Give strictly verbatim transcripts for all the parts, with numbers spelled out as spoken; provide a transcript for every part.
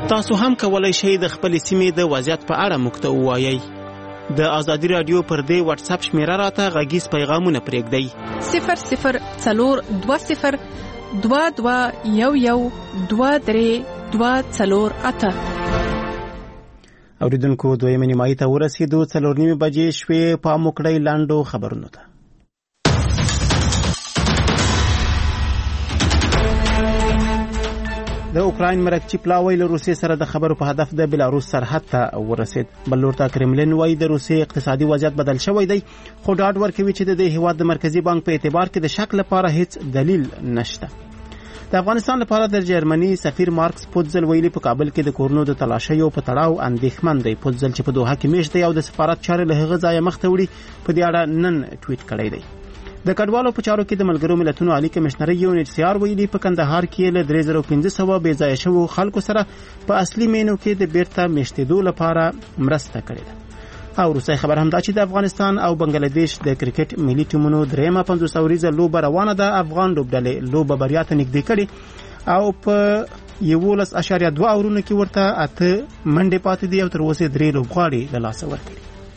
تاسو هم کولای شئ د خپل سیمې د وضعیت په اړه موږ ته ووایئ. د ازادي رادیو پر دې واتس اپ شمیره راته غږیز پیغامونه پرېږدئ. صفر صفر څلور دوه صفر دوه دوه یو یو دوه درې دوه څلور اته. اوریدونکو دویمه نیمایي ته ورسېدو. څلور نیمې بجې شوې. پام وکړئ لاندو خبرونو ته. د اوکراین مرکچی پلاوی له روسیې سره د خبرو په هدف د بلاروس سرحد ته ورسید. بل لور ته کرملین وایي د روسیې اقتصادي وضعیت بدل شوی دی، خو ډاډ ورکوي چې د دې هیواد د مرکزی بانک په اعتبار کې د شک لپاره هیڅ دلیل نشته. د افغانستان لپاره د جرمني سفیر مارکس پوتزل ویلي په کابل کې د کورونو د تلاشیو په تړاو اندېښمن دی. پوتزل چې په دوحه کې میشت دی او د سفارت چارې له هغه ځایه مخ ته وړي، په دې اړه نن ټویټ کړی دی. د کډوالو په چارو کې د ملګرو ملتونو عالی کمشنر یو ان ایچ سی آر ویلي په کندهار کې له درې زره پنځه سوه بې ځایه شوو خلکو سره په اصلي مینو کې د بیرته میشتېدو لپاره مرسته کړې ده. او روسي خبر هم دا چې د افغانستان او بنگلاديش د کرکټ ملي ټیمونو درېمه پنځوس اوریزه لوبه روانه ده. افغان لوبډلې لوبه بریا ته نږدې کړې او په یولس اشاریه دوه اورونو کې ورته اته منډې پاتې دي او تر اوسه درې لوبغاړي له لاسه ورکړي.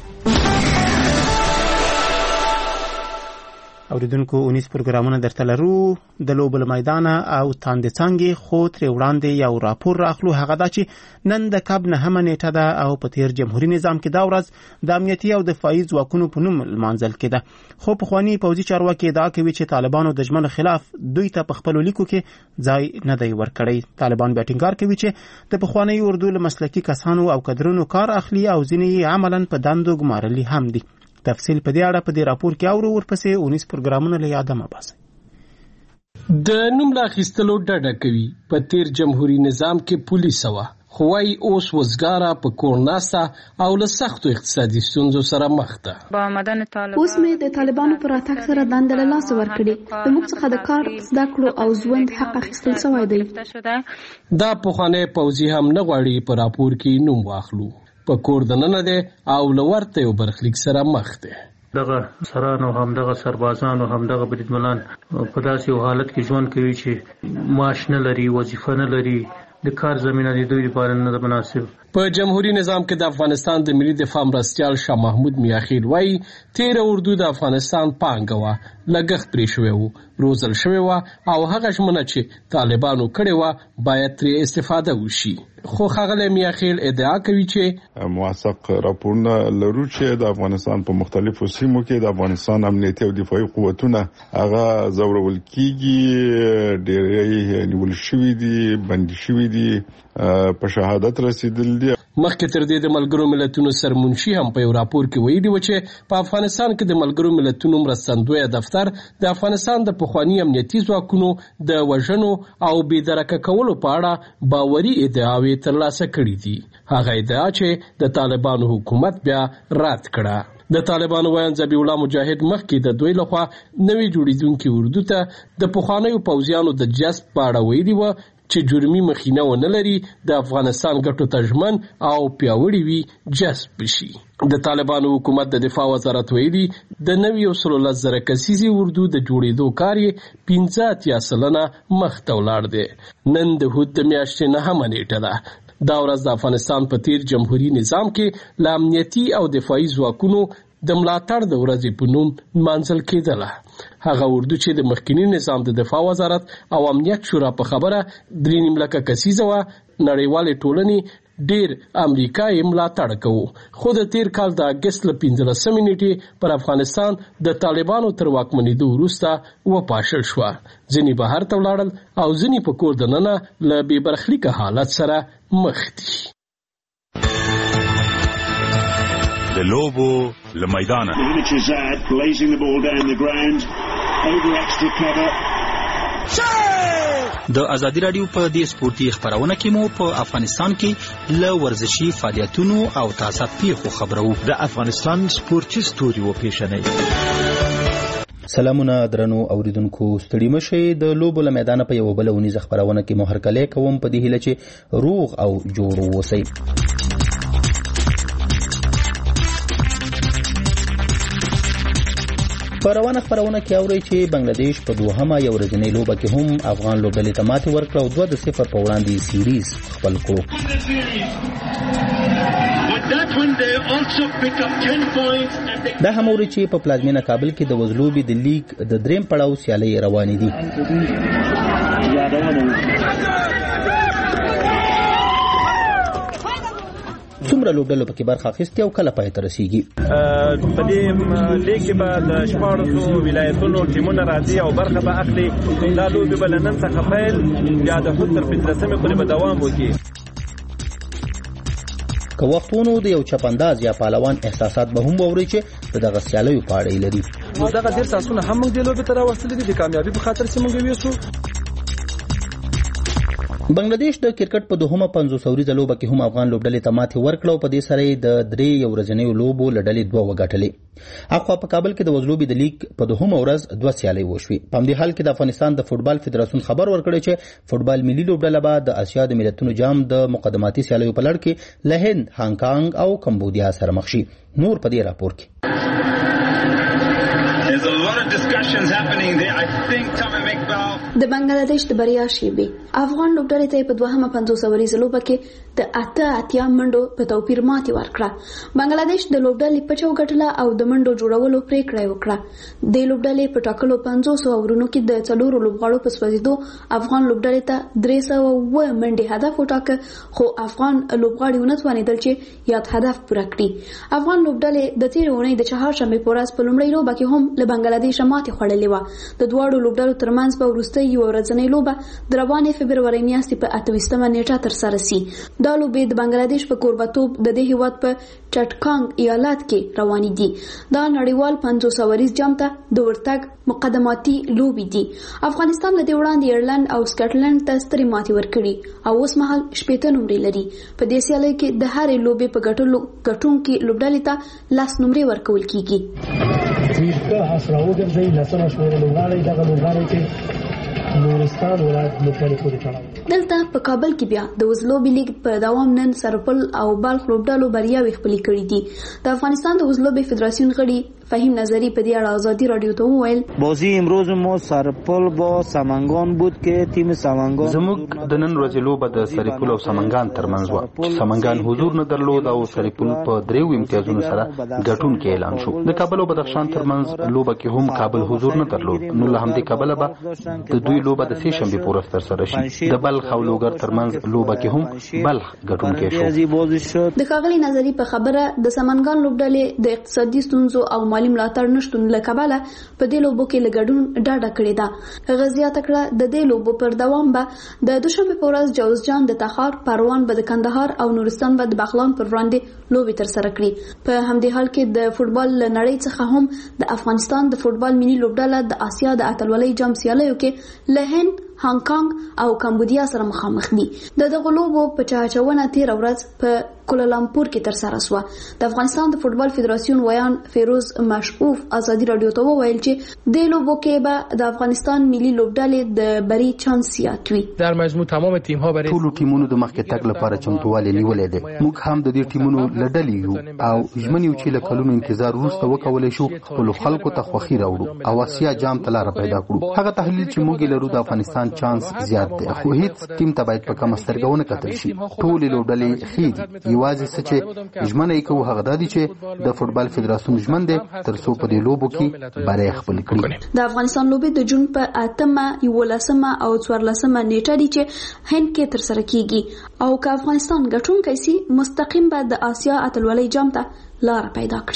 اوریدونکو اونیس پروګرامونه درته لرو. د لوبو له میدانه او تاندې څنګه خو تر وړاندې یو راپور راخلو. هغه دا چې نن د کب نهمه نیټه ده او په تیر جمهوریت نظام کې دا ورځ د امنیتي او دفاعي ځواکونو په نوم لمانځل کېده. خو پخوانی پوځي چارواکي ادعا کوي چې طالبانو د ژمنو خلاف دوی ته په خپل لیکو کې ځای نه دی ورکړی. طالبان بیا ټینګار کوي چې د پخوانی اردو له مسلکي کسانو او کډرونو کار اخلي او ځینې عملاً په دندو ګمارلي هم دي. تفصیل په دې اړه په دې راپور کې اورو. ورپسې اونیس پروګرامونه له یاده مه باسئ. د نوم لا اخیستلو ډډه کوي. په تیر جمهوریت نظام کې پولیس وه، خو وايي اوس وزګاره په کور ناسته او له سختو اقتصادي ستونزو سره مخ ده. اوس مې د طالبانو پر راتګ سره دنده له لاسه ورکړې. د موږ څخه د کار، زده کړو او ژوند حق اخیستل شوی دی. دا پخوانی پوځي هم نه غواړي په راپور کې نوم واخلو. په کور دننه ده او لورته یو برخلیک سره مخ ده. دغه سرانو هم دغه سربازانو هم دغه بریدمنان په داسې یو حالت کې ژوند کوي چې معاش نه لري، وظیفه نه لري، د کار زمينه د دوی لپاره نه مناسب. په جمهوریت نظام کې د افغانستان د ملي دفاع مرستیال شاه محمود میاخیل وایي تیر اردو د افغانستان پانګه وه، لګښت پرې شوی و، روزل شوی و او هغه ژمنه چې طالبانو کړې وه باید ترې استفاده وشي. خو ښاغلی میاخیل ادعا کوي چې موثق راپورونه لرو چې د افغانستان په مختلفو سیمو کې د افغانستان امنیتي او دفاعي قوتونه هغه زورول کیږي، ډېری نیول شوي دي، بندي شوي دي، په شهادت رسیدل دي. مخکې تر دې د ملګرو ملتونو سرمنشي هم په یو راپور کې ویلي و چې په افغانستان کې د ملګرو ملتونو مرستندویه دفتر د افغانستان د پخواني امنیتي ځواکونو د وژنو او بېدرکه کولو په اړه باوري ادعاوې ترلاسه کړي دي. هغه ادعا چې د طالبانو حکومت بیا رد کړه. د طالبانو وایي ذبیح الله مجاهد مخکې د دوی لخوا نوې جوړیدونکي اردو ته د پخوانیو پوځیانو د جذب په اړه ویلي و چې جرمي مخینه ونه لري، د افغانستان ګټو ته ژمن او پیاوړي وي جذب شي. د طالبانو حکومت د دفاع وزارت ویلي د نوي یو سلو لس زره کسیزې اردو د جوړېدو کار یې پنځه اتیا سلنه مخ ته ولاړ دی. نن د هود د میاشتې نهمه نیټه ده. دا ورځ د افغانستان په تیر جمهوریت نظام کې له امنیتي او دفاعي ځواکونو د ملاتړ د ورځې په نوم نمانځل کېدله. هغه اردو چې د مخکني نظام د دفاع وزارت او امنیت شورا په خبره درې نیم لکه کسیزه وه، نړیوالې ټولنې ډېر امریکا یې ملاتړ کوو. خو د تیر کال د اګست له پنځلسمې نیټې پر افغانستان د طالبانو تر واکمنېدو وروسته وپاشل شوه. ځینې بهر ته ولاړل او ځینې په کور دننه له بې برخلیکه حالت سره مخ دي. د لوبو له میدانه د ازادي رادیو په دې سپورتي خبرونه کې مو په افغانستان کې له ورزشي فعالیتونو او تازه پیښو خبرو. د افغانستان سپورتي ستوري و پیښنې. سلامونه درنو اوریدونکو، ستړي مشئ. د لوبو له میدانه په یو بل ونیزه خبرونه کې مو هرکلی کوم په دې هیله چې روغ او جوړ اوسئ. په روانه خپرونه کې اورئ چې بنگلاديش په دوهمه یو ورځنۍ لوبه کې هم افغان لوبډلې ته ماتې ورکړه او دوه د صفر په وړاندې سیریز خپل کړو. دا هم اورئ چې په پلازمینه کابل کې د وزلوبې د لیګ د دریم پړاو سیالۍ روانې دي. څومره لوبډلو پکې برخه اخیستې او کله پای ته رسیږي؟ په دې لیګ کې به د شپاړسو ولایتونو ټیمونه راځي او برخه به اخلي. دا لوبې به له نن څخه پیل بیا د خود تر پنځلسمې پورې به دوام وکړي. که وخت ونو د یو چپنداز یا پهلوان احساسات به هم واورئ چې د دغه سیالیو په اړه یې لري. نو دغه ډېر ساسونه هم موږ دې لوبې ته راوستلي دي د کامیابي په خاطر چې موږ ویسو. بنگلاديش د کرکټ په دوهمه پنځوس اوریزه لوبه کې هم افغان لوبډلې ته ماتې ورکړه او په دې سره یې د درې یو ورځنیو لوبو له ډلې دوه وګټلې. اخوا په کابل کې د وزلوبې د لیګ په دوهمه ورځ دوه سیالۍ وشوې. په همدې حال کې د افغانستان د فوټبال فدراسیون خبر ورکړی چې فوټبال ملي لوبډله به د اسیا د ملتونو جام د مقدماتي سیالیو په لړ کې له هند، هانګ کانګ او کمبودیا سره مخ شي. نور په دې راپور کې د بنگلاديش د بریا شیبې افغان لوبډلې ته په دوهمه پنځوس اوریزه لوبه کې د اته اتیا منډو په توپیر ماتې ورکړه. بنگلاديش د لوبډلې په چوکټله او د منډو جوړولو پریکړه وکړه. د لوبډلې په ټاکلو پنځوس اورونو کې د څلورو لوبغاړو په سوځیدو افغان لوبډلې ته درې سوه اووه منډې هدف وټاکه، خو افغان لوبغاړي ونه توانېدل چې یاد هدف پوره کړي. افغان لوبډلې د تېرې اونۍ د چهارشنبې په ورځ په لومړۍ لوبه کې هم له بنگلاديش ماتې خوړلې وه. د دواړو لوبډلو ترمنځ به وروستۍ یوه ورځنۍ لوبه د روانې فبرورۍ میاشتې په اته ویشتمه نیټه ترسره سي. دا لوبې د بنگلاديش په کوربتوب د دې هیواد په چټکانګ ایالت کې روانې دي. دا نړیوال پنځوس اوریز جام ته د ورتګ مقدماتي لوبې دي. افغانستان له دې وړاندې ایرلند او سکاټلند ته سترې ماتې ورکړي او اوس مهال شپېته نمرې لري. په دې سیالۍ کې د هرې لوبې په ګټلو ګټونکي لوبډلې ته لس نمرې ورکول کیږي. که حاصل وګرځي لسمه شمېر لوبغاړي دغه لوبغاړي چې نورستان ولایت لوبډلې پورې تړاو. دلته په کابل کې بیا د وزلوبې لیګ په دوام نن سرپل او بلخ لوبډلو بریاوې خپلې کړې دي. د افغانستان د وزلوبې فدراسیون غړي فهیم نظری په دې اړه آزادی رادیو ته وویل بازی امروز ما سرپل با سمنگان بود که تیم سمنگان زموږ د نن ورځې لوبه د سرپل او سمنگان ترمنځ و. سمنگان حضور نه درلود او سرپل په دریو امتیازونو سره ګټونکي اعلان شو. د کابل او بدخشان ترمنځ لوبه کې هم کابل حضور نه درلود. نو له همدې کابله به د دوی لوبه د سې شنبې په ورځ ترسره شي. د بلخ او لوګر ترمنځ لوبه کې هم بلخ ګټونکی شو. د ښاغلي نظری په خبره د سمنگان لوبډلې د اقتصادي ستونزو او مالي ملاتړ نشتون له کبله په دې لوبو کې له ګډون ډاډه کړې ده. هغه زیاته کړه د دې لوبو پر دوام به د دوشنبې په ورځ جوزجان د تخار، پروان به د کندهار او نورستان به د بغلان پر وړاندې لوبې ترسره کړي. په همدې حال کې د فوټبال له نړۍ څخه هم د افغانستان د فوټبال ملي لوبډله د اسیا د اتلولۍ جام سیالیو کې له هند، هانګ کانګ او کمبودیا سره مخامخ دي. د دغه لوبو په چاچونه تېره ورځ په کولالامپور کې ترسره شوه. د افغانستان د فوټبال فدراسیون ویان فیروز مشعوف آزادی رادیو ته وویل چې د لوبو کې به د افغانستان ملي لوبډلې د بری چانس زیات وي. در مجموع تمام تیم‌ها برای ټول ټیمونو د مخکې تګ لپاره چمتووالی نیولې ده. موږ هم د دې ټیمونو لړلې یو او ژمن یو چې له کلونو انتظار وروسته وکولای شو خپل خلکو ته خوښي راوړو او اسیا جام ته لار پیدا کړو. هغه تحلیل چې موږ لرو د افغانستان چانس زیات دی، خو هیڅ ټیم ته باید په کم سترګه ونه کتل شي. ټول لوبډلې ښې دي. یوازې څه چې ژمنه یې کوو هغه دا دي چې د فوټبال فدراسیون ژمن دی تر څو په دې لوبو کې بری خپل کړي. د افغانستان لوبې د جون په اتمه، یولسمه او څوارلسمه نیټه دي چې هند کې ترسره کیږي او که افغانستان ګټونکی سي مستقیم به د اسیا اتلولۍ جام ته لار پیدا کړي.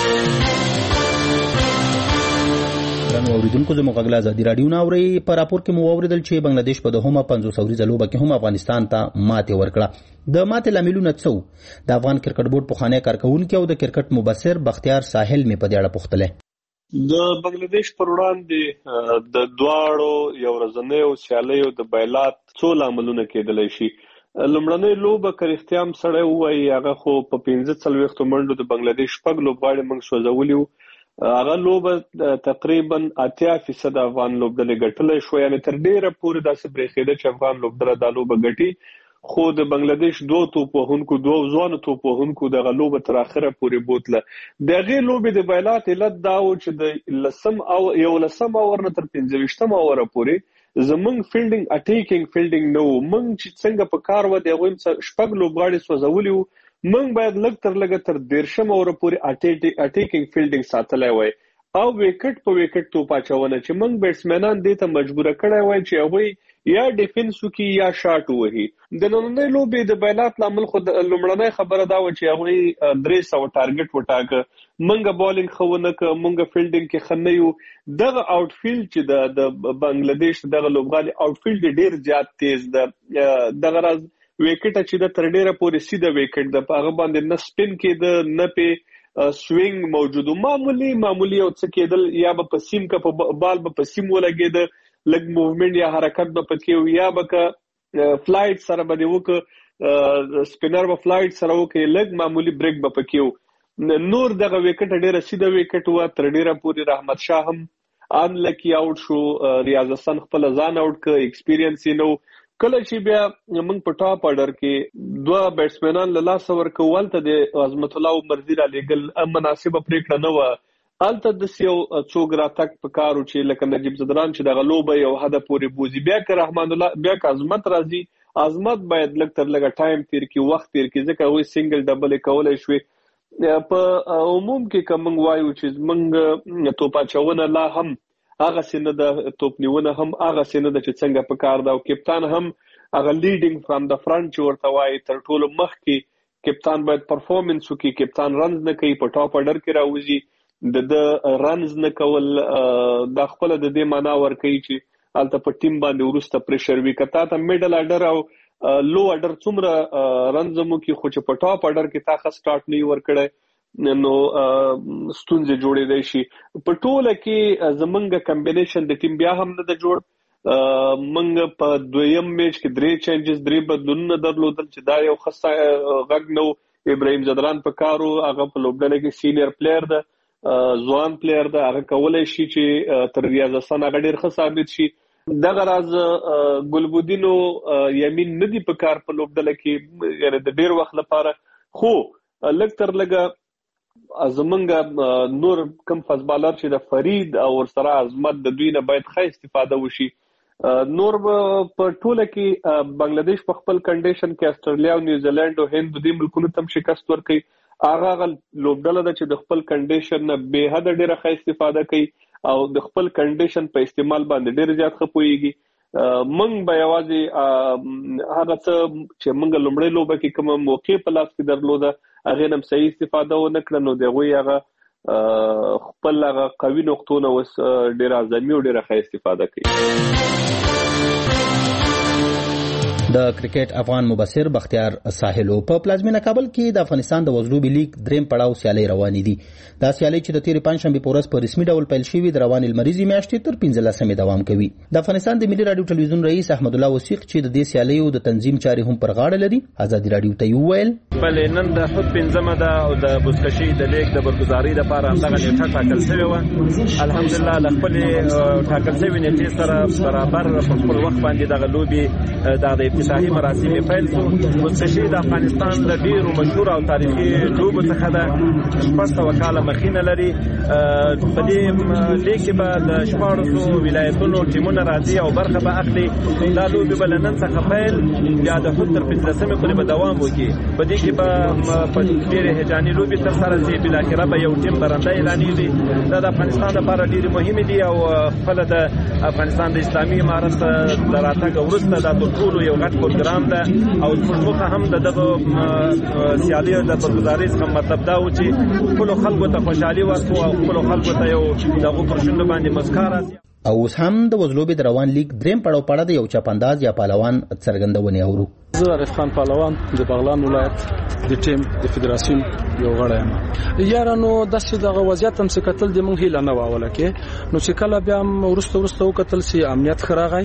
درنو اوریدونکو زموږ غږ له ازادي راډیو نه اورئ. په راپور کې مو واورېدل چې بنگلاديش په دوهمه پنځوس اوریزه لوبه کې هم افغانستان ته ماتې ورکړه. د ماتې لاملونه څه وو؟ د افغان کرکټ بورډ پخوانی کارکوونکی او د کرکټ مبصر بختیار ساحل مې په دې اړه پوښتلی. د بنگلاديش پر وړاندې د دواړو یو ورځنیو سیالیو د بایلات څو لاملونه کېدلی شي. لومړنۍ لوبه که رښتیا هم سړی ووایي هغه خو په پنځه څلوېښتو منډو د بنگلاديش شپږ لوبغاړي موږ سوځولي وو. هغه لوبه تقریبا اتیا فیصد افغان لوبډلې ګټلی شو، یعنې تر ډیره پورې داسې برېښېده چې افغان لوبډله دا لوبه ګټي. خو د بنگلاديش دوه توپوهونکو دوه ځوانو توپوهونکو د غلوبه تر اخره پورې بوتله د غیر لوبې د بایلات علت دا و چې د لسم او یو لسم اور نه تر پنځه ویشتم اور پورې زمونږ فیلډینګ اټیکینګ فیلډینګ نو مونږ چې څنګه په کار و دی غویم شپږ لوبغاړي سوځولي وو مونږ باید لږ تر لږه تر دیرشم اور پورې اټیکینګ فیلډینګ ساتلی وای او وکټ په وکټ توپ اچونه چې مونږ بیټسمنان دې ته مجبور کړی وای چې هغوی یا ډیفنس وکي یا شاټ وهي د نننۍ لوبې د بایلات لامل خو لومړنۍ خبره دا و چې هغوی درې سوه ټارګټ وټاکه مونږ بالینګ ښه ونه کړه مونږ فیلډینګ کې ښه نه یو دغه آوټ فیلډ چې د بنګلاديش دغه لوبغاړي آوټ فیلډ ډېر زیات تیز ده دغه راز وکټ چې د تر ډېره پورې سیده وکټ ده په هغه باندې نه سپین کېده نه پې سوینګ موجود معمولی معمولی او څه کېدل یا به په سیم کا په بال به په سیم ولګېده لګ موومنت یا حرکت به پکې یا به فلایټ سره به دی وک سپینر به فلایټ سره وک لګ معمولی بریک به پکې نور دغه وکټ ډیره سیده وکټ و تر ډیره پوری رحمت شاه هم ان لکی اوټ شو ریاض حسن خپل ځان اوټ ک ایکسپیرینس نو کله چې بیا موږ په ټاپ اډر کې دوه بیټسمنان له لاس ورکول ته د عظمت الله مرزي را لګل مناسبه پریکړه نه و الته د سیو څوک راتک په کارو چې لکه نجیب زدران چې د غلوبه یو حد پورې بوزي بیا که رحمان الله بیا که عظمت راځي عظمت باید لږ تر لږه ټایم تیر کې وخت تیر کې ځکه هغوی سنګل ډبل کولای شوي په عموم کې که موږ وایو چې موږ توپ اچونه لا هم هغسې نه ده توپ نیونه هم هغسې نه ده چې څنګه په کار ده او کپتان هم هغه لیډینګ فرام د فرنټ چې ورته وایي تر ټولو مخکې کپتان باید پرفورمنس وکړي کپتان رنز نه کوي په ټاپ اډر کې راوځي د د رنز نه کول دا خپل د دې معنا ورکوي چې الته په ټیم باندې ورسته پریشر وي کته ته میډل اډر او لو اډر څومره رنز مو کې خو چې په ټاپ اډر کې تا خاص سٹارټ نه ورکړي نو ستونزې جوړېدای شي په ټوله کې زمونږ کمبینیشن د ټیم بیا هم نه د جوړ منګ په دویم میچ کې درې چینجز درې بدلونونه درلودل چې دا یو خاصه غږ نو ابراهیم زدران په کارو هغه په لوبډله کې سینیئر پلیئر ده ځوان پلیئر ده هغه کولای شي چې تر ریاض حسن هغه ډېر ښه ثابت شي دغه راز ګلبودینو یمین نه دي په کار په لوبډله کې یعنې د ډېر وخت لپاره خو لږ تر لږه زمونږ نور کم فزبالر چې د فرید او ورسره عظمت د دوی نه باید ښه استفاده وشي نور په ټوله کې بنگلاديش په خپل کنډیشن کې استرالیا او نیوزیلند او هند د ملکونو تم شکست ورکړي هغه لوبډله ده چې د خپل کنډیشن نه به حد ډیره ښه استفاده کوي او د خپل کنډیشن په استعمال باندې ډیر زیات ښه پوهیږي موږ به یوازې هغه څه چې موږ لومړی لوبه کې کومه موقع په لاس کې درلوده هغې نه هم صحیح استفاده ونه کړه نو د هغوی هغه خپل هغه قوي نقطو نه اوس ډېر اعظمي او ډېره ښه استفاده کوي د کرکټ افغان مبصر بختیار ساحلو په پلازمینه کابل کې د افغانستان د وزلوبي لیگ دریم پړاو سیالي روانې دي دا سیالي چې د تیرې پنځشنبې په ورځ په رسمي ډول پیل شوې د روانې لمریزې میاشتې تر پنځلسمې دوام کوي د افغانستان د ملي راډیو ټلویزیون رئیس احمد الله وثیق چې د دې سیالیو د تنظیم چارې هم پر غاړه لري ازادي راډیو ته وویل بلې نن د خود پنځمه ده او د بزکشي د لیگ د برګزاري لپاره همدغه نیټه ټاکل شوې وه الحمدلله له خپلې ټاکل شوې نیټې سره برابر په خپل وخت باندې دغه لوبې د افتتاحي مراسم پیل شو بزکشي د افغانستان د ډیرو مشهور او تاریخي لوبو څخه ده شپږ سوه کاله مخینه لري په دې لیګ کې به د شپاړسو ولایتونو ټیمونه راځي او برخه به اخلي دا لوبې به له نن څخه پیل بیا د خود تر پنځلسمې پورې به دوام وکړي په دې کې به په ډېرې هیجاني لوبې ترسره شي بالاخره به یو ټیم برنده اعلانېږي دا د افغانستان لپاره ډېرې مهمې دي او خپله د افغانستان د اسلامي امارت د راتګ وروسته دا تر ټولو یو غټ پروګرام ده او موږ هم د دغه سیالیو د برګزارۍ څخه مطلب دا و چې خپلو خلکو ته خوشحالي ورکړو او خپلو خلکو ته یو د هغو پر شونډو باندې مسکا راسي او اوس هم د وزلوبې د روان لیگ دریم پړاو په اړه د یو چاپانداز یا پهلوان څرګندونې اورو زه عارف خان پهلوان د بغلان ولایت د ټیم د فدراسیون یو غړی یم یارانو داسې دغه وضعیت هم څه کتل د موږ هیله نه وه اوله کې نو چې کله بیا هم وروسته وروسته وکتل چې امنیت ښه راغی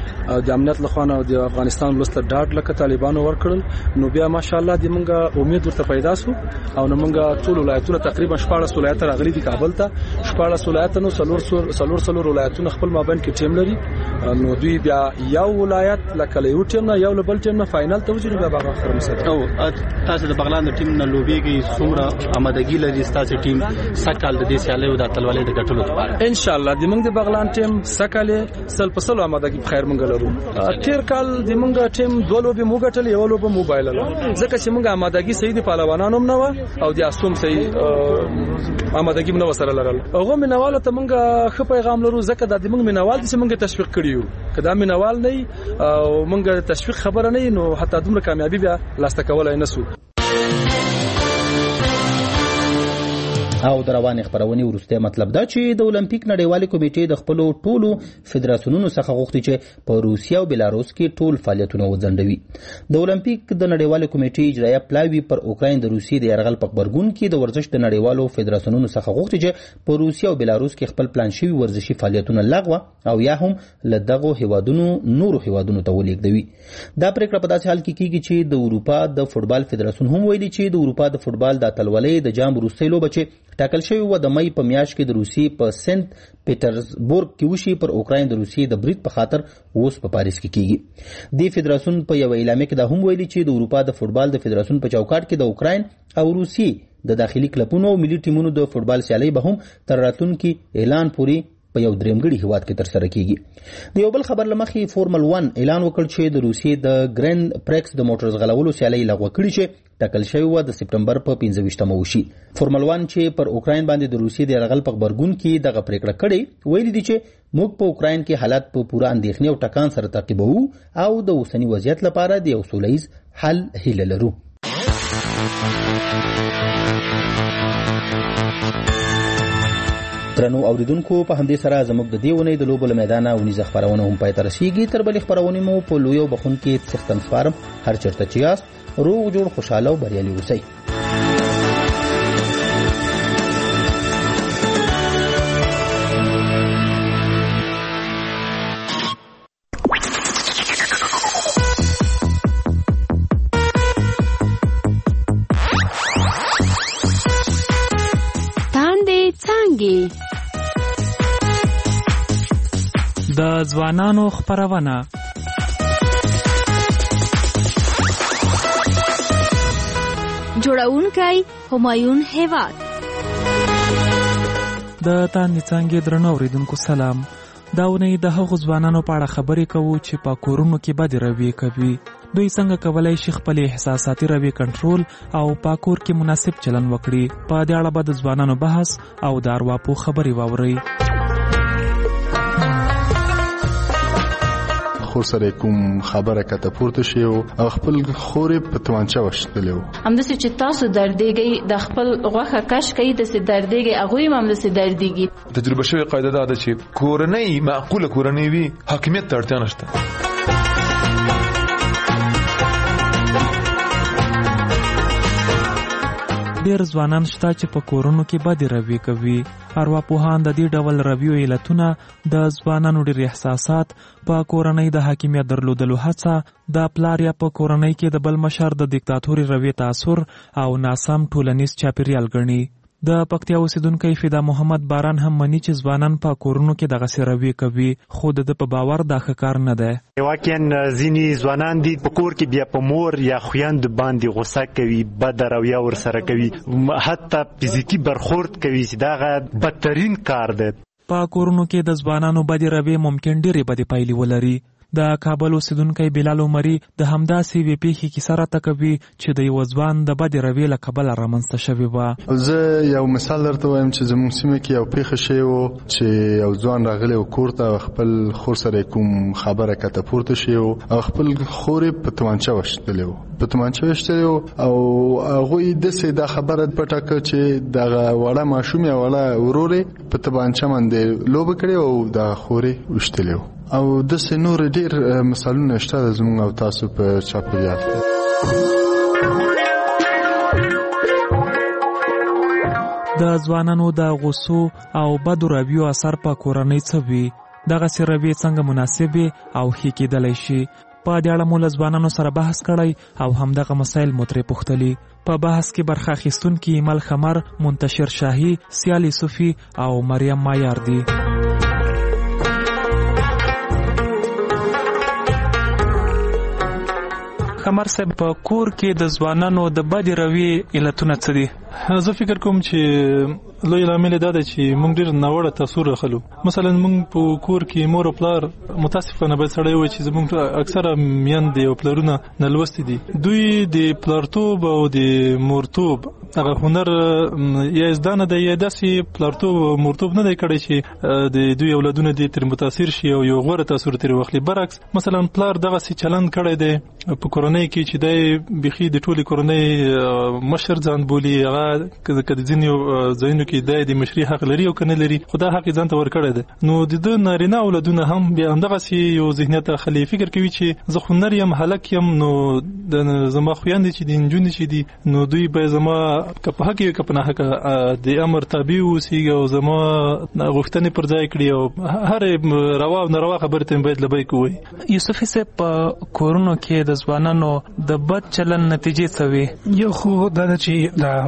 د امنیت لخوا او د افغانستان ولست ډاډ لکه طالبانو ورکړل نو بیا ماشاءالله د موږ امید ورته پیدا سو او نو موږ ټول ولایتونه تقریبا شپږ ولایت راغلي دي کابل ته شپږ ولایت نو سلور سلور سلور ولایتونه خپل مابین کې ټیم لري نو دوی بیا یو ولایت لکه یو ټیم نه یو بل ټیم نه فائنل ته وځي نو بیا هغه مسله او تاسو د بغلان د ټیم نه لوبيږي څومره آمادګي لري تاسو ټیم سکهال د دې سیالي او د اتلولۍ د ګټلو لپاره ان شاء الله د موږ د بغلان ټیم سکهال سل په سل آمادګي په خیر موږ لرو تیر کال د موږ ټیم دوه لوبي موږ ټل یو لوبه موبایل له ځکه چې موږ آمادګي صحیح دي پهلوانانو نه و او د اسوم صحیح آمادګي نو سره لرل هغه منواله ته موږ خو پیغام لرو ځکه د موږ منوال چې موږ تشویق کړیو کدا منوال نه او موږ تشویق خبره نه نو حتی دومره کامیابی بیا لاسته کولای نه سو او د روانې خبرونې وروسته مطلب دا چې د اولمپیک نړیوالې کمیټې د خپل ټولو فدراسیونونو څخه غوښتي چې په روسیه او بلاروس کې ټول فعالیتونه وځنډوي د اولمپیک د نړیوالې کمیټې اجرایه پلاوی پر اوکراین د روسیې د یرغل په خبرګون کې د ورزش د نړیوالو فدراسیونونو څخه غوښتي چې په روسیه او بلاروس کې خپل پلان شوی ورزشي فعالیتونه لغوه او یا هم له دغه هیوادونو نورو هیوادونو ته ولېږدوي دا پریکړه په داسې حال کې کیږي چې د اروپا د فوټبال فدراسیون هم ویلي چې د اروپا د فوټبال د اتلولۍ د جام وروستۍ لوبه چې ټاکل شوی و د مې په میاشت کې د روسیې په سنت پیټرزبورګ کې وشي پر اوکراین د روسیې د برید په خاطر اوس په پاریس کې کیږي د فدراسیون په یو اعلامیه کې دا هم ویلي چې د اروپا د فوټبال د فدراسیون په چوکاټ کې د اوکراین او روسیې د داخلي کلبونو او ملي ټیمونو د فوټبال سیالۍ به هم تر راتلونکي اعلان پورې په یو درېمګړي هیواد کې ترسره کیږي د یو بل خبر لمخې فورمل ون اعلان وکړ چې د روسیې د ګرند پریکس د موټر ځغلولو سیالۍ لغوه کړي چې ټاکل شوی و د سپټمبر په پنځه ویشتمه وشي فورمل ون چې پر اوکراین باندې د روسیې د یرغل په خبرګون کې دغه پریکړه کړې ویلي دي چې موږ په اوکراین کې حالات په پوره اندېښنې او ټکان سره تعقیبوو او د اوسني وضعیت لپاره د یو سوله ییز حل هیله لرو درنو اوریدونکو په همدې سره زموږ د دې ونې د لوبو له میدانه ونیزه خبرونه هم پای ته رسیږي تر بلې خبرونې مو په لوی او بخونکې څښتن سپارم هر چېرته چې یاست روغ جوړ خوشحاله او بریالي اوسئ د ځوانانو خبرونه جوړونکی همایون هیواد د تاندې څانګې درنو اوریدونکو سلام دا ونې د هغو ځوانانو په اړه خبرې کوو چې په کورونو کې بدې رویې کوي دوی څنګه کولای شي خپل احساساتي رویې کنټرول او په کور کې مناسب چلن وکړي په دې اړه به د ځوانانو بحث او د ارواپوه خبرې واورئ خور سره کوم خبره کته پورته شي او خپل خورې په توانچه وشتلو همداسې چې تاسو دردېږئ د خپل غوښه کش کوي داسې دردېږئ هغوی هم همداسې دردېږي تجربه شوې قاعده دا ده چې کورنۍ معقوله کورنۍ وي حاکمیت ته اړتیا نشته ډېر ځوانان شته چې په کورونو کې بدې رویې کوي ارواپوهان د دې ډول رویو علتونه د ځوانانو ډېر احساسات په کورنۍ د حاکمیت درلودلو هڅه د پلار یا په کورنۍ کې د بل مشر د دیکتاتوري رویې تاثر او ناسم ټولنیز چاپیریال ګڼي د پکتیا اوسیدونکی فدا محمد باران هم مني چې ځوانان په کورونو کې دغه سروي کوي خو د په باور دا ښه کار نه ده واقعا ځینې ځوانان دي په کور کې بیا په مور یا خویند باندې غوسه کوي بد رویه ورسره کوي حتی فزیکی برخورد کوي چې دا بدترین کار ده په کورونو کې د ځوانانو بدې رویې ممکن ډېرې بدې پایلې ولري د کابل اوسیدونکی بلال عمري د همداسې وی پیښې کیسه راته کوي چې د یو ځوان د بدې رویې له کبله رامنځته شوې وه زه یو مثال درته وایم چې زموږ سیمه کې یو پیښه شوې وه چې یو ځوان راغلی و کور ته خپل خور سره کوم خبره کته پورته شوې او خپل خورې په تومانچه وشتلی و په تومانچه وشتلی و او هغوی داسې دا خبره پټه کړه چې دغه وړه ماشوم یا وړه ورور یې په تومانچه باندې لوبه کړې او د خورې وشتلی و او داسې نور ډېر مثالونه شته د زموږ او تاسو په چاپېریال د ځوانانو د غوسو او بدو رویو اثر په کورنۍ څه وي دغسې رویې څنګه مناسبې او ښې کېدلی شي. په دې اړه مو له ځوانانو سره بحث کړی او همدغه مسایل مو ترې پوښتلي. په بحث کې برخه اخیستونکي ایمل خمر، منتشر شاهي، سیال یوسفي او مریم مایار دي. خمر صاحب، په کور کې د ځوانانو د بدې رویې علتونه څه دي؟ زه فکر کوم چې لوی لامل دا دی چې موږ ډېر ناوړه تاثیر اخلو. مثلا موږ په کور کې مور او پلار متاسفانه باید سړی وایي چې زموږ اکثره میندې او پلارونه نالوستي دي. دوی د پلارتوب او د مورتوب هغه هنر یا زده نه دی، یا داسې پلارتوب او مورتوب نه دی کړی چې د دوی اولادونه دې تر متاثر شي او یو غوره تاثیر ترې واخلي. برعکس مثلا پلار دغسې چلند کړی دی په کورنۍ کې چې دی بیخي د ټولې کورنۍ مشر ځان بولي. هغه که د ځینې ځایونو کې دی د مشري حق لري او که نه لري، خو دا حق یې ځان ته ورکړی دی. نو د ده نارینه اولادونه هم بیا همدغسې یو ذهنیت اخلي، فکر کوي چې زه خو نر یم، هلک یم، نو زما خویندې چې دي، نجونې چې دي، نو دوی به زما که په حق وي که په ناحقه د امر تابع واوسېږي او زما غوښتنې پر ځای کړي او هرې روا او ناروا خبرې ته باید لبیک ووایي. یوسفي صاحب، په کورونو کې د ځوانانو د بد چلن نتیجې څه وي؟ یو خو دا ده چې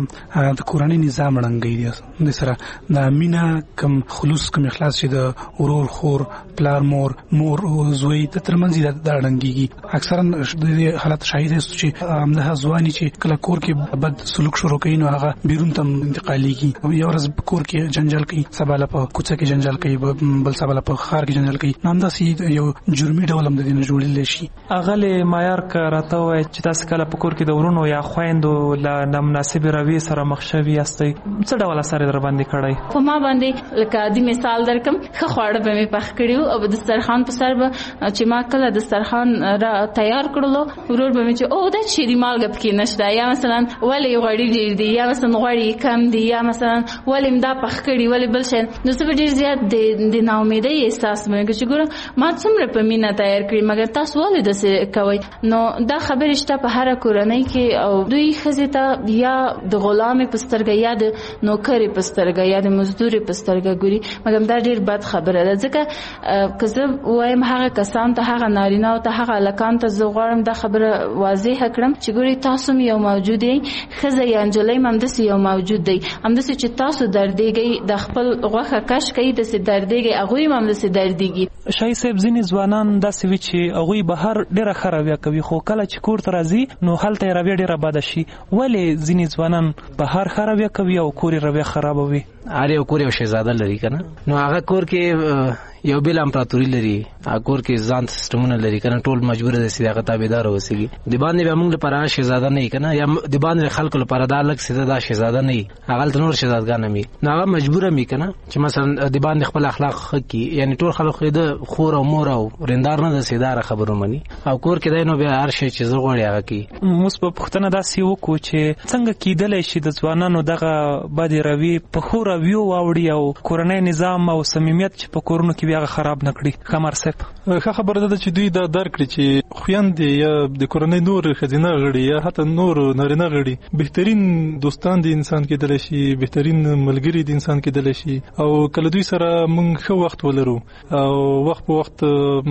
د کورنۍ نظام ړنګوي دي د سره د مینه کم خلوص کم اخلاص چې د ورور خور پلار مور مور زوی د ترمنځ د ړنګيږي. اکثرا د حالت شاهد است چې همده ځواني چې کله کور کې بد سلوک شروع کوي نو هغه بیرون ته انتقالېږي. یو ورځ کور کې جنجال کوي، سبا له په کوڅه کې جنجال کوي، بل سبا له په ښار کې جنجال کوي. نو همداسې یو جرمي ډول هم د دې نه جوړېدلی شي. اغلې مایار که راته ووایي چې تاسې کله په کور کې د ورونو یا خویندو له نامناسبې رویې سره مخ شوي یاستئ، څه ډول اثر یې در باندې کړی؟ په ما باندې لکه عادي مثال درکم، ښه خواړه به مې پخ کړي وو او د دسترخوان په سر به چې ما کله دسترخوان را تیار کړلو، ورور به مې چې او دا چیرې مالګه پکې نشته، یا مثلا ولې غوړي ډېر دي، یا مثلا غوړي کم دي، یا مثلا ولې مې دا پخ کړي، ولې بل شی. نو زه به ډېر زیات د ناامیدۍ احساس مې وکړ چې ګوره ما څومره په مینه تیار کړي مګر تاسو ولې داسې کوئ. نو دا خبرې شته په هره کورنۍ کې او دوی ښځې ته یا د غلامې په سترګه یا د نوکرې په سترګه یا د مزدورې په سترګه ګوري. مګر دا ډېر بد خبره ده، ځکه که زه وایم هغه کسان ته، هغه نارینه او ته، هغه هلکان ته زه غواړم دا خبره واضحه کړم چې ګوري تاسو هم یو موجود یئ، ښځه یا نجلۍ هم همداسې یو موجود دی. همداسې چې تاسو دردېږئ، د خپل غوښه کش کوي، داسې دردېږئ، هغوی هم همداسې دردېږي. شاهي صاحب، ځینې ځوانان داسې وي چې هغوی بهر ډېره ښه رویه کوي، خو کله چې کور ته راځي نو هلته یې رویه ډېره بده شي. ولې ځینې ځوانان بهر ښه رویه کوي او کور یې رویه خرابوي؟ هر یو کور یو شهزاده لري که نه، نو هغه کور کې یو بل امپراتوري لري، هغه کور کې ځان سیستمونه لري که نه، ټول مجبور دي چې هغه تابعدار اوسېږي. د باندې به موږ لپاره شهزاده نه وي که نه، یا د باندې خلکو لپاره دا لږ سیده دا شهزاده نه وي، هغه هلته نور شهزادګان هم وي. نو هغه مجبور هم وي که نه چې مثلا د باندې خپل اخلاق ښه کړي، یعنې ټول خلک خو یې د خور او مور او رندار نه د سیداره خبرو مني او کور کې دی نو بیا هر شی چې زه غواړي هغه کوي. موږ به پوښتنه داسې وکړو چې څنګه کېدلی شي د ځوانانو دغه بدې رویې په ښو رویو واوړي او کورنی نظام او صمیمیت چې په کورونو کې بیا هغه خراب نه کړي؟ خمر صاحب، ښه خبره ده چې دوی دا درک کړي چې خویندې یا د کورنۍ نور ښځینه غړي یا حتی نور نارینه غړي بهترین دوستان د انسان کېدلی شي، بهترین ملګري د انسان کېدلی شي. او کله دوی سره موږ ښه وخت ولرو او وخت په وخت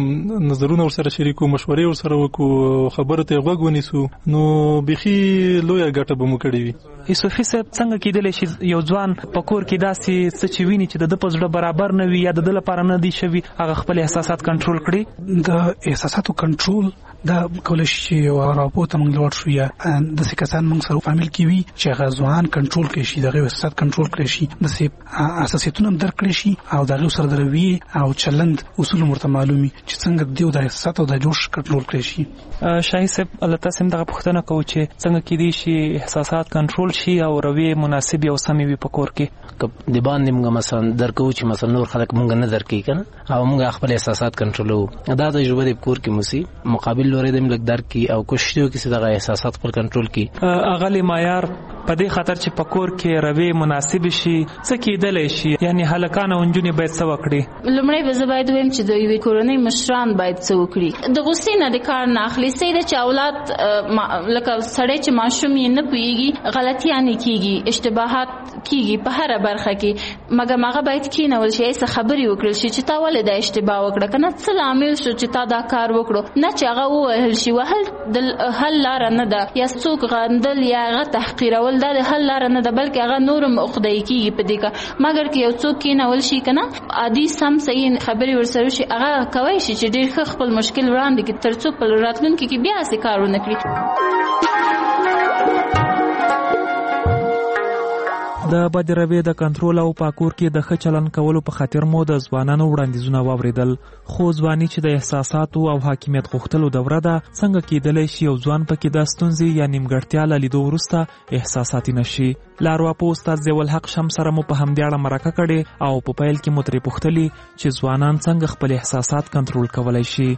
نظرونه ورسره شریکو، مشورې ورسره وکړو، خبرو ته غوږ ونیسو، نو بیخي لویه ګټه به مو کړې وي. یوسفي صاحب، څنګه کېدلی شي یو ځوان په کور کې داسې څه چې ویني چې د ده په زړه برابر نه وي یا د ده لپاره نه دی شوي، هغه خپل احساسات کنټرول کړي؟ د احساساتو کنټرول دا کولی شي چې یو راپور ته موږ لوړ شو یا داسې کسان موږ سره فامیل کې وي چې هغه ځوان کنټرول کړی شي، د هغې احساسات کنټرول کړی شي، داسې اساسیتونه هم درک کړی شي او د هغې سره د رویې او چلند اصول هم ورته معلوم وي چې څنګه د د احساسات او د جوش کنټرول کړی شي. شاهي صاحب، له تاسې هم دغه پوښتنه کوو چې څنګه کېدی شي احساسات کنټرول شي او رویې مناسبې او سمې وي په کور کې؟ که د باندې موږ مثلا درکوو چې مثلا نور خلک موږ نه درک کوي که نه، او موږ خپل احساسات کنټرولوو، دا تجربه د کور کې موسي مقابل لوري د ملک درک کی او کوشش وکړي چې دغه احساسات پر کنټرول کړي. اغلی مایار، په دې خاطر چې په کور کې روي مناسب شي څه کېدلی شي یعنی هلکان او نجونې باید څه وکړي؟ لومړی به زه باید ویم چې د یوې کورنۍ مشران باید څه وکړي. د غصې نه د کار نه اخلي. صحیح ده چې اولاد لکه سړی چې ماشوم یې نه پوهېږي غلطیانې کېږي اشتباهات کېږي په هره برخه کې مګر هغه باید کېنول شي څه خبرې وکړل شي چې تا ولې دا اشتباه وکړه که نه څه لامل شو چې تا دا کار وکړو نه چې هغه ووهل شي. وهل د حل لاره نه ده یا څوک غندل یا هغه تحقیرول دا د حل لاره نه ده بلکې هغه نور هم عقده‌ای کېږي په دې کار. مګر که یو څوک کېنول شي که نه عادي سم صحیح خبرې ورسره وشي هغه کولی شي چې ډېر ښه خپل مشکل وړاندې کړي تر څو په راتلونکي کې بیا هسې کار ونه کړي. د بد رویې د کنټرول او په کور کې د ښه چلن کولو په خاطر مو د ځوانانو وړاندیزونه واورېدل. خو ځواني چې د احساساتو او حاکمیت غوښتلو دوره ده څنګه کېدلی شي یو ځوان پکې د ستونزې یا نیمګړتیا له لیدو وروسته احساساتي نشي؟ له ارواپوه استاد ضیاءالحق شمس سره مو په همدې اړه مرکه کړې او په پیل کې مو ترې پوښتلي چې ځوانان څنګه خپل احساسات کنټرول کولی شي.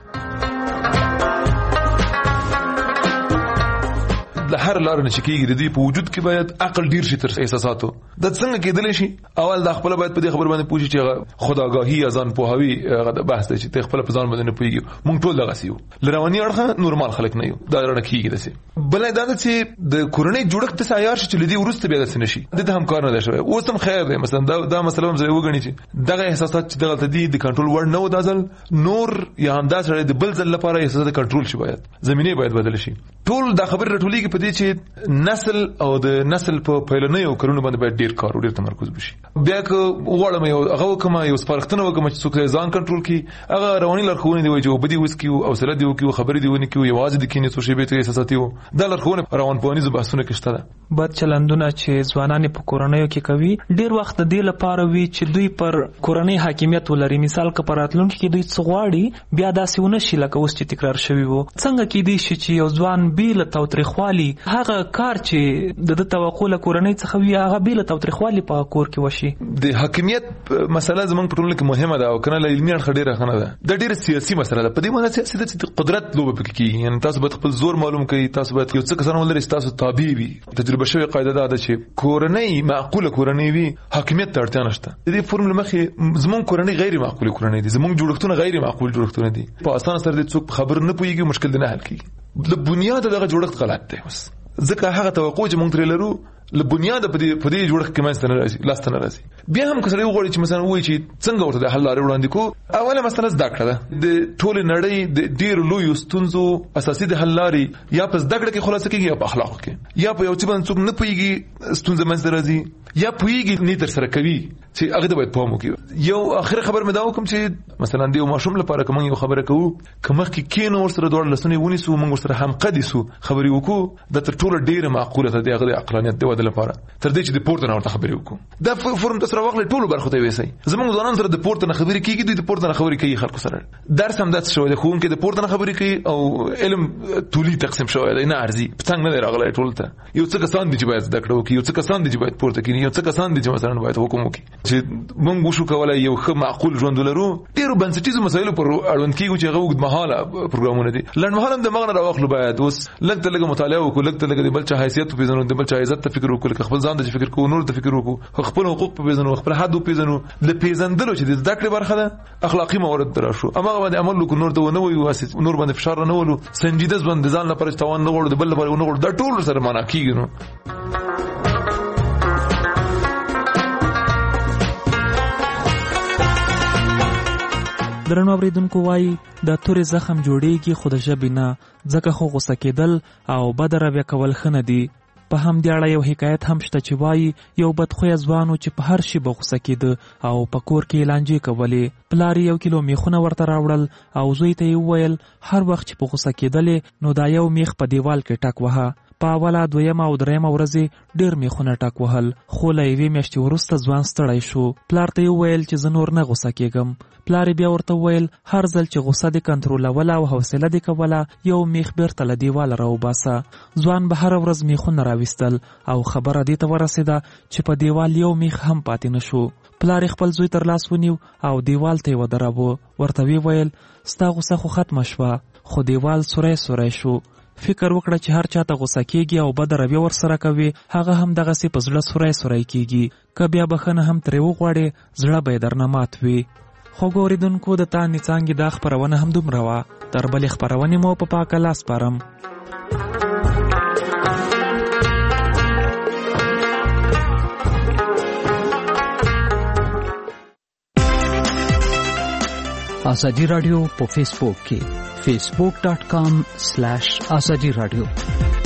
د هر لار نه چکیږي د دې په وجود کې باید عقل ډیر شي تر احساساتو. د څنګه کېدلی شي اول د خپل باید په دې خبر باندې پوښي چې خداګاهي یا ځان پوهاوی غو بحث دی چې خپل په ځان باندې نه پوهیږي. مونږ ټول دغه سیو لرواني اړخه نورمال خلک نه یو دا رڼا کېږي دسه. بل دا چې د کورنۍ جوړښت ته عیار شي چې لدی ورسته بیا دسه نشي د هم کار نه دی شوی. اوس هم خیر دی مثلا دا دا مسله هم زه وګڼي چې دغه احساسات چې دغه تدی د کنټرول ور نه و دازل نور یا هم دا سره د بل ځل لپاره احساسات کنټرول شي باید زمينه باید بدل شي. ټول دا خبر رټولېږي په دې چې نسل او د نسل په پیلنیو کارونو باندې باید ډیر کار ډیر تمرکز وشي. بیا که وړم یو هغه کومه یو سپارښتنه وکم چې څوک ځان کنټرول کړي هغه رواني لارښوونې دی چې وبدي وسکیو او سره دی وکیو خبرې دی ونکیو یوازې د کینې څو شی به ته احساساتي وو دا لارښوونه روان پوهنیزو بحثونه کې شته. بد چلندونه چې ځوانان په کورنیو کې کوي ډیر وخت د دې لپاره وي چې دوی پر کورنۍ حاکمیت ولري. مثال که پر راتلونکي کې دوی څه غواړي بیا داسې ونه شي لکه اوس چې تکرار شوی وو. څنګه کېدی شي چې یو ځوان بیل تاوتریخوالي هغه کار چې د توقع له کورنۍ څخه وي هغه بیل تاوتریخوالي په کور کې وشي؟ د حاکمیت مسله زمونږ په ټولنه کې مهمه ده او کنه له علمي اړخ ډیره خنه ده. د ډیره سیاسي مسله ده په دې معنی سیاسي د قدرت لوبه پکې کیږي. یعنی تاسو به خپل زور معلوم کړئ تاسو به یو څه کسان ولرئ تاسو تابع وي. تجربه شوی قاعده ده چې کورنۍ معقوله کورنۍ وي حاکمیت ته اړتیا نشته. د دې فرمول مخې زمونږ کورنۍ غیر معقوله کورنۍ دي زمونږ جوړښتونه غیر معقول جوړښتونه دي. په اسانه سره د څوک خبر نه پويږي مشکل نه حل کیږي. د بنیاد دغه جوړښت غلط دی. اوس ځکه هغه توقع چې مونږ ترې لرو له بنیاد په دې په دې جوړښت کې منځ نه راځي لاس نه راځي. بیا هم کسره وغوړي چې مثلا وایي چې څنګه ورته د حل لارې وړاندې کو. اوله مسله زده کړه ده د ټول نړۍ د ډیر لوی ستونزو اساسي د حل لارې یا په زده کړه کې خلاصه کېږي یا په اخلاق کې یا په یو څه باندې څوک نه پوهیږي ستونزه منځ راځي یا پوهیږي نه تر سره کوي چې هغه د باید پام وکړي. یو اخر خبر مې دا وکم چې مثلا د یو ماشوم لپاره کوم یو خبره کوو کومه کې کینو ور سره دوړ لسنې ونیسو موږ سره هم قدیسو خبرې وکړو د تر ټولو ډیره معقوله ده دغه عقلانیت د ودل لپاره تر دې چې د پورته نه ورته خبرې وکړو. دا فرم تاسو راوغله ټولو برخو ته وېسي زموږ ځوانان سره د پورته نه خبرې کیږي د پورته نه خبرې کوي خلکو سره درس هم داس شوی د خون کې د پورته نه خبرې کوي او علم تولی تقسیم شوی دی نه ارزي پتنګ نه راغلی ټول ته. یو څه کسان دي چې باید زده کړو کې یو څه کسان دي چې باید پورته کړي یو څه کسان دي چې مثلا باید حکم وکړي چې موږ وشو کولای یو ښه معقول ژوند ولرو. ډیرو بنسټیزو مسایلو پر اړوند کیږي چې هغه وګد مهاله پروګرامونه دي لنډ مهاله د مغنه راوخلو باید اوس لږ ته لږ مطالعه وکړو لږ ته لږ د بل چا حیثیت پیژنو د بل چا عزت ته فکر وکړو خپل ځان ته فکر کوو نور ته فکر وکړو خپل حقوق پیژنو خپل حد پیژنو د پیژندلو چې د زده کړې برخه ده اخلاقی موارد دراشو اما باندې عمل وکړو نور ته نه وي واسط نور باندې فشار نه ولو سنجیده ځوان د ځان لپاره توان نه غوړو د بل لپاره نه غوړو دا ټول سره معنا کیږي. نو درنو اوریدونکو وایي د تورې زخم جوړیږي خو د ژبې نه ځکه خو غوسه کېدل او بد رویه کول ښه نه دي. په همدې اړه یو حکایت هم شته چې وایي یو بدخویه ځوان و چې په هر شي به غوسه کېده او په کور کې لانجې کولې. پلار یو کیلو میخونه ورته راوړل او زوی ته یې وویل هر وخت چې په غوسه کېدلې نو دا یو میخ په دیوال کې ټک وهه. په اوله دویمه او دریمه ورځې ډېر میخونه ټک وهل خو له یوې میاشتې وروسته ځوان ستړی شو. پلار ته یې وویل چې زه نور نه غوسه کېږم. پلار بیا ورته وویل هر ځل چې غوسه دې کنټرولوله او حوصله دې کوله یو میخ بیرته له دیواله راوباسه. ځوان به هره ورځ میخونه راویستل او خبره دې ته ورسېده چې په دیوال یو میخ هم پاتې نه شو. پلار خپل زوی تر لاس ونیو او دیوال ته یې ودراوه. ورته ویې ویل ستا غوسه خو ختمه شوه خو دیوال سوری سوری شو. فکر وکړه چې هر چاته غوسه کیږي او بد رویه ورسره کوي هغه هم دغسې په زړه سوری سوری کیږي. که بیا بخښنه هم ترې وغواړې زړه به یې درنه مات وي. خوږو اورېدونکو د تانې څانګې دا خپرونه هم دومره وه. تر بلې خپرونې مو په پاکه لاس سپارم. آزادی رادیو په فیسبوک کې facebook.com slash azadi radio